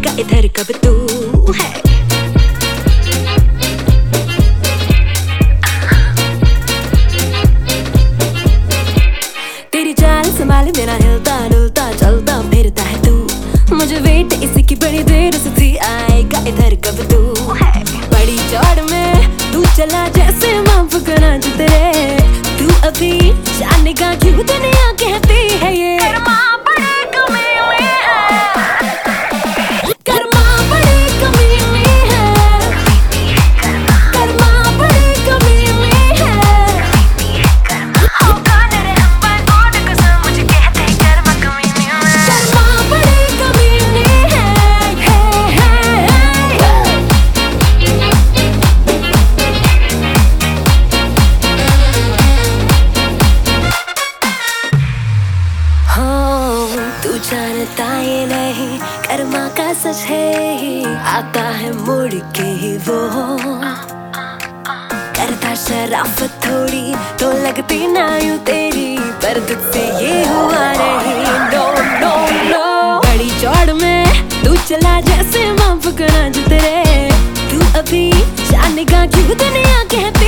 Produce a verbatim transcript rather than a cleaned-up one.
आएगा इधर कब तू है। तेरी चाल संभाल मेरा हिलता डुलता चलता फिरता है तू, मुझे वेट इसी की बड़ी देर से थी, आएगा इधर कब तू है। बड़ी चौड़ में तू चला जैसे माफ करना जो तेरे, तू अभी जानेगा क्यों दुनिया कहती है ये कर्मा बड़े कमीने है, कर्मा बड़े कमीने है, कर्मा बड़े कमीने है। होगा तेरे हम पर और कसम मुझे कहते हैं कर्मा कमीने है, कर्मा बड़े कमीने है, है, है, है। तू जानता ये नहीं कर्मा का सच है ही, आता है मुड़ के ही वो, करता शराफत थोड़ी तो लगती ना यूं तेरी, पर तुझसे ये हुआ नहीं। नो नो नो बड़ी चौड़ में तू चला जैसे माफ करना जो तेरे, तू अभी जानेगा क्यों दुनिया कहती